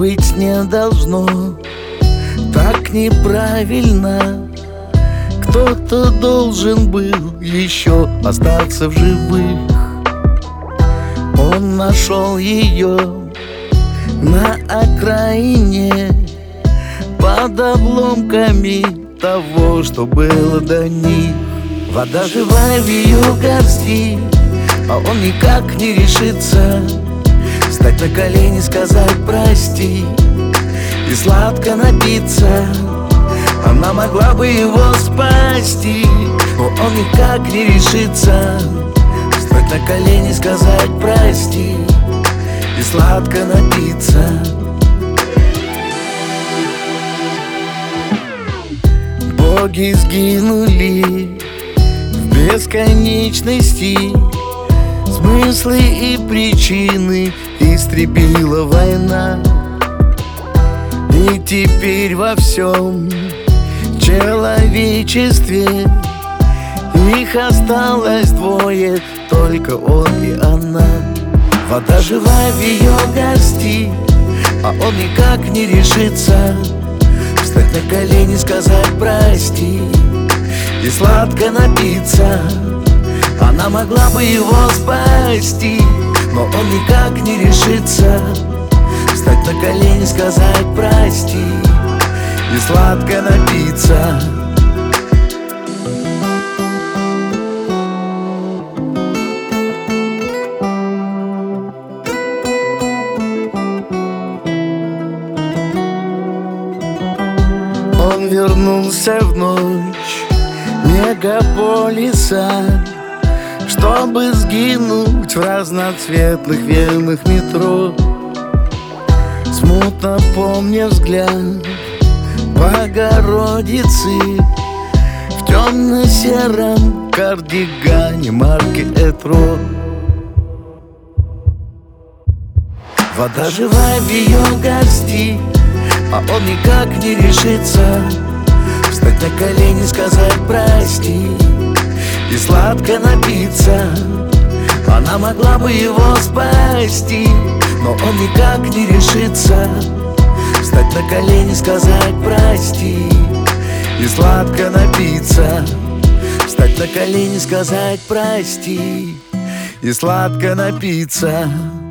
быть не должно, так неправильно. Кто-то должен был еще остаться в живых. Он нашел ее на окраине, под обломками того, что было до них. Вода живая в ее горсти, а он никак не решится встать на колени, сказать прости и сладко напиться. Она могла бы его спасти, но он никак не решится встать на колени, сказать прости и сладко напиться. Боги сгинули в бесконечности, смыслы и причины истребила война. И теперь во всем человечестве их осталось двое, только он и она. Вода живая в ее горсти, а он никак не решится встать на колени, сказать прости и сладко напиться. Она могла бы его спасти, но он никак не решится встать на колени, сказать прости и сладко напиться. Он вернулся в ночь мегаполиса, чтобы сгинуть в разноцветных венах метро. Смутно помня взгляд Богородицы в темно-сером кардигане марки Этро. Вода живая в ее горсти, а он никак не решится встать на колени, сказать прости и сладко напиться. Она могла бы его спасти, но он никак не решится встать на колени, сказать прости и сладко напиться. Встать на колени, сказать прости и сладко напиться.